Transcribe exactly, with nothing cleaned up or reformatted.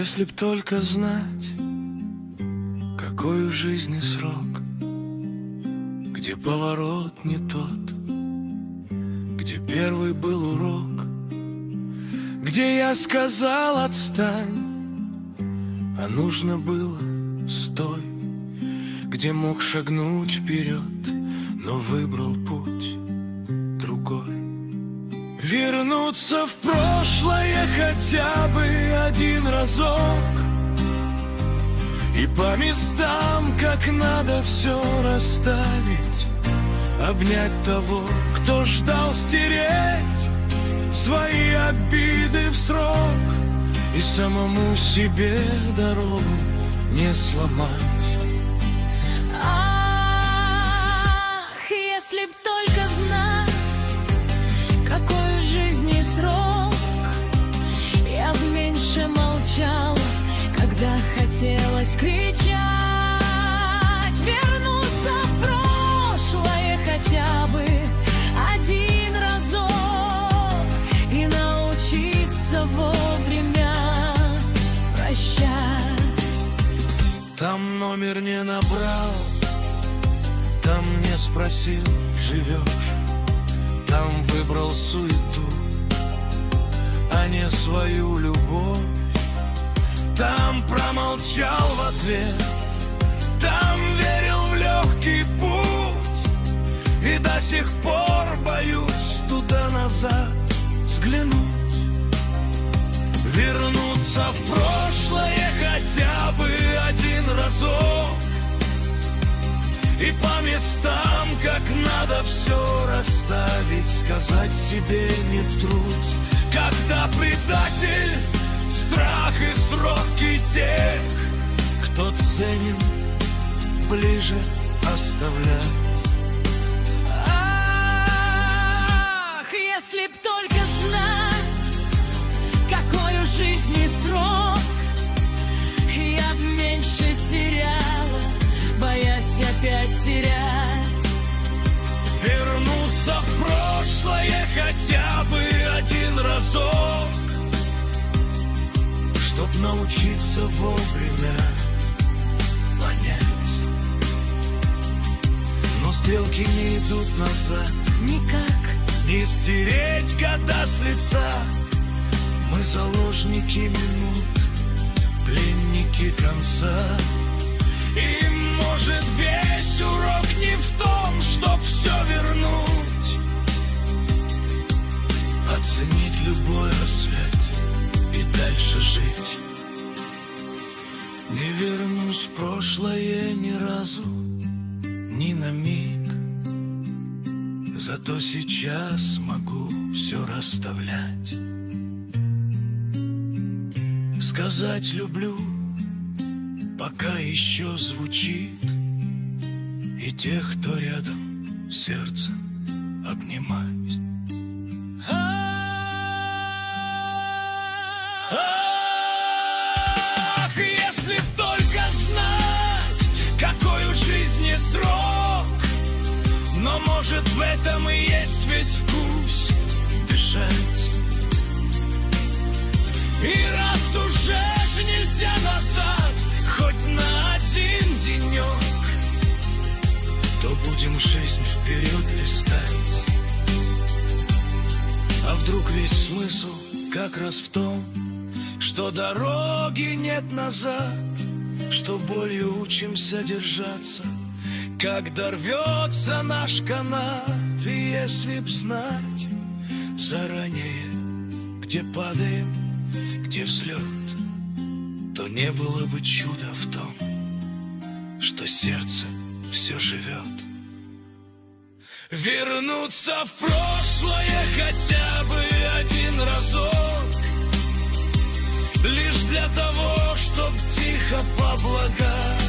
Если б только знать, какой у жизни срок, где поворот не тот, где первый был урок, где я сказал отстань, а нужно было стой, где мог шагнуть вперед, но выбрал путь другой. Вернуться в прошлое хотя бы один разок и по местам, как надо, все расставить, обнять того, кто ждал, стереть свои обиды в срок и самому себе дорогу не сломать. Ах, если б только знать, какой у жизни срок, я б меньше молчала, когда хотелось кричать. Вернуться в прошлое хотя бы один разок и научиться вовремя прощать. Там номер не набрал, там не спросил, живешь, там выбрал суету, а не свою любовь. Там промолчал в ответ, там верил в легкий путь и до сих пор боюсь туда-назад взглянуть. Вернуться в прошлое хотя бы один разок и по местам, как надо, все расставить, сказать себе не трусь, когда предатель, страх и сроки тех, кто ценен, ближе оставлять. Ах, если б только знать, какой у жизни срок, я б меньше теряла, боясь опять терять. Вернуться в прошлое хотя бы один разок, чтоб научиться вовремя понять. Но стрелки не идут назад, никак не стереть года с лица. Мы заложники минут, пленники конца. И может весь урок не в том, чтоб все вернуть, оценить любой рассвет и дальше жить. Не вернусь в прошлое ни разу, ни на миг, зато сейчас могу все расставлять. Сказать люблю, пока еще звучит, и тех, кто рядом, сердце обнимать. Ах, если б только знать, какой у жизни срок, но может в этом и есть весь вкус дышать. И раз уже нельзя назад, хоть на один денек, то будем жизнь вперед листать. А вдруг весь смысл как раз в том, что дороги нет назад, что болью учимся держаться, когда рвется наш канат. И если б знать заранее, где падаем, где взлет, то не было бы чуда в том, что сердце все живет. Вернуться в прошлое хотя бы один разок, лишь для того, чтоб тихо поблагодарить